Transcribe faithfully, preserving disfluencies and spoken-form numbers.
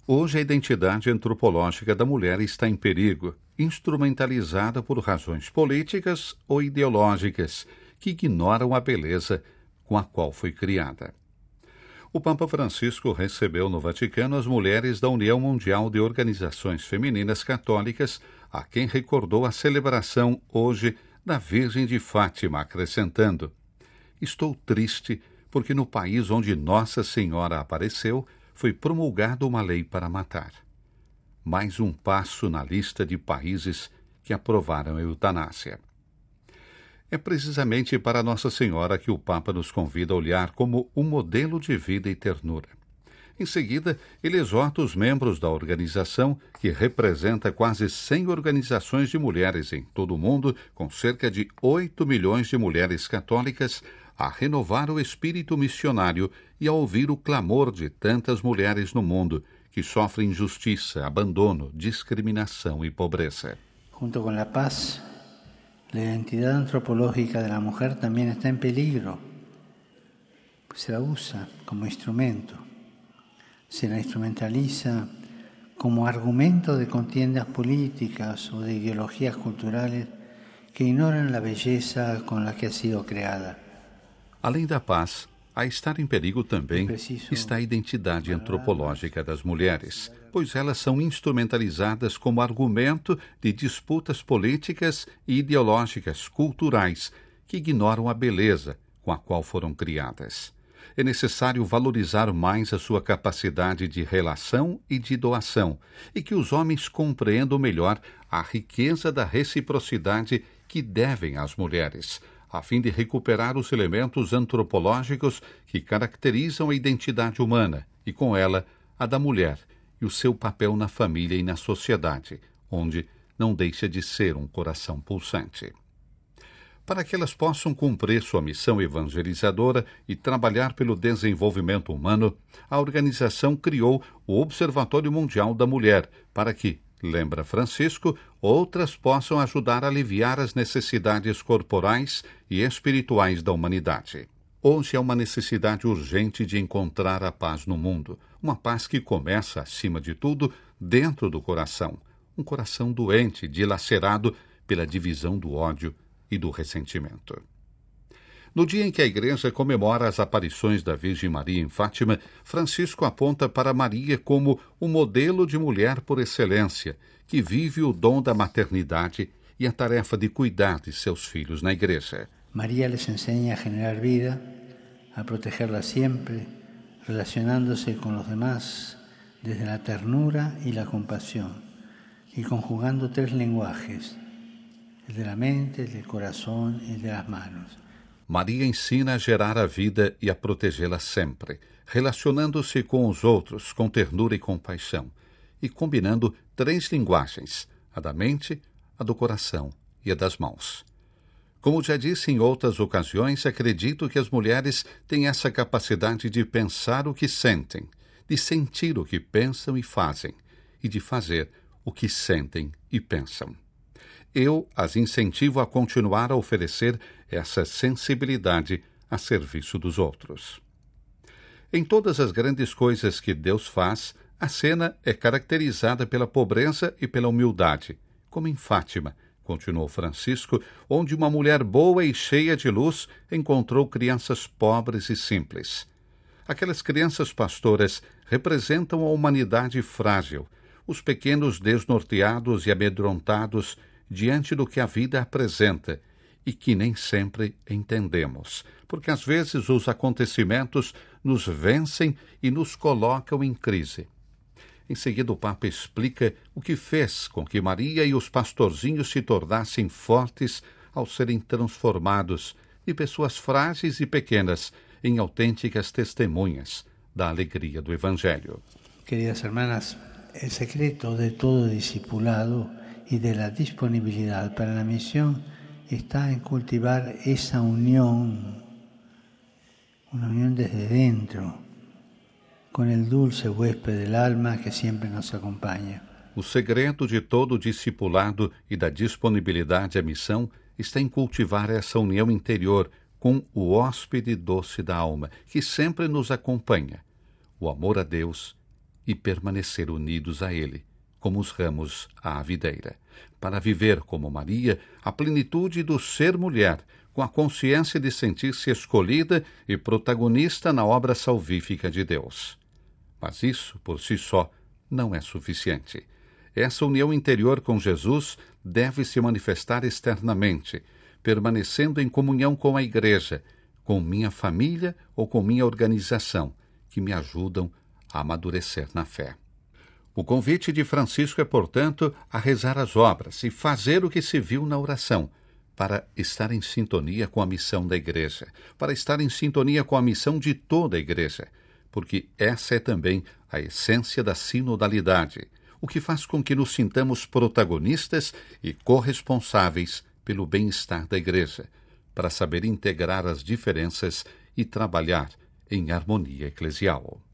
Hoje a identidade antropológica da mulher está em perigo, instrumentalizada por razões políticas ou ideológicas que ignoram a beleza com a qual foi criada. O Papa Francisco recebeu no Vaticano as mulheres da União Mundial de Organizações Femininas Católicas, a quem recordou a celebração hoje da Virgem de Fátima, acrescentando: "Estou triste porque no país onde Nossa Senhora apareceu, foi promulgada uma lei para matar. Mais um passo na lista de países que aprovaram a eutanásia." É precisamente para Nossa Senhora que o Papa nos convida a olhar como um modelo de vida e ternura. Em seguida, ele exorta os membros da organização, que representa quase cem organizações de mulheres em todo o mundo, com cerca de oito milhões de mulheres católicas, a renovar o espírito missionário e a ouvir o clamor de tantas mulheres no mundo que sofrem injustiça, abandono, discriminação e pobreza. Junto com a paz, a identidade antropológica da mulher também está em peligro, pues se la usa como instrumento, se la instrumentaliza como argumento de contiendas políticas ou de ideologias culturales que ignoran la belleza con la que ha sido creada. Além da paz, a estar em perigo também está a identidade antropológica das mulheres, pois elas são instrumentalizadas como argumento de disputas políticas e ideológicas culturais que ignoram a beleza com a qual foram criadas. É necessário valorizar mais a sua capacidade de relação e de doação, e que os homens compreendam melhor a riqueza da reciprocidade que devem às mulheres, a fim de recuperar os elementos antropológicos que caracterizam a identidade humana e, com ela, a da mulher e o seu papel na família e na sociedade, onde não deixa de ser um coração pulsante. Para que elas possam cumprir sua missão evangelizadora e trabalhar pelo desenvolvimento humano, a organização criou o Observatório Mundial da Mulher para que, lembra Francisco, outras possam ajudar a aliviar as necessidades corporais e espirituais da humanidade. Hoje é uma necessidade urgente de encontrar a paz no mundo, uma paz que começa, acima de tudo, dentro do coração, um coração doente, dilacerado pela divisão do ódio e do ressentimento. No dia em que a Igreja comemora as aparições da Virgem Maria em Fátima, Francisco aponta para Maria como o modelo de mulher por excelência, que vive o dom da maternidade e a tarefa de cuidar de seus filhos na Igreja. Maria les enseña a generar vida, a protegerla sempre, relacionándose con los demás desde la ternura y la compasión, y conjugando tres lenguajes: el de la mente, el del corazón y el de las manos. Maria ensina a gerar a vida e a protegê-la sempre, relacionando-se com os outros com ternura e compaixão, e combinando três linguagens, a da mente, a do coração e a das mãos. Como já disse em outras ocasiões, acredito que as mulheres têm essa capacidade de pensar o que sentem, de sentir o que pensam e fazem, e de fazer o que sentem e pensam. Eu as incentivo a continuar a oferecer essa sensibilidade a serviço dos outros. Em todas as grandes coisas que Deus faz, a cena é caracterizada pela pobreza e pela humildade, como em Fátima, continuou Francisco, onde uma mulher boa e cheia de luz encontrou crianças pobres e simples. Aquelas crianças pastoras representam a humanidade frágil, os pequenos desnorteados e amedrontados diante do que a vida apresenta e que nem sempre entendemos, porque às vezes os acontecimentos nos vencem e nos colocam em crise. Em seguida, o Papa explica o que fez com que Maria e os pastorzinhos se tornassem fortes ao serem transformados de pessoas frágeis e pequenas em autênticas testemunhas da alegria do Evangelho. Queridas hermanas, o secreto de todo discipulado y de la disponibilidad para la misión está en cultivar esa unión, una unión desde dentro, con el dulce huésped del alma que siempre nos acompaña. O segredo de todo discipulado e da disponibilidade à missão está em cultivar essa união interior com o hóspede doce da alma, que sempre nos acompanha, o amor a Deus e permanecer unidos a Ele, como os ramos à videira, para viver como Maria a plenitude do ser mulher, com a consciência de sentir-se escolhida e protagonista na obra salvífica de Deus. Mas isso, por si só, não é suficiente. Essa união interior com Jesus deve se manifestar externamente, permanecendo em comunhão com a Igreja, com minha família ou com minha organização, que me ajudam a amadurecer na fé. O convite de Francisco é, portanto, a rezar as obras e fazer o que se viu na oração, para estar em sintonia com a missão da Igreja, para estar em sintonia com a missão de toda a Igreja, porque essa é também a essência da sinodalidade, o que faz com que nos sintamos protagonistas e corresponsáveis pelo bem-estar da Igreja, para saber integrar as diferenças e trabalhar em harmonia eclesial.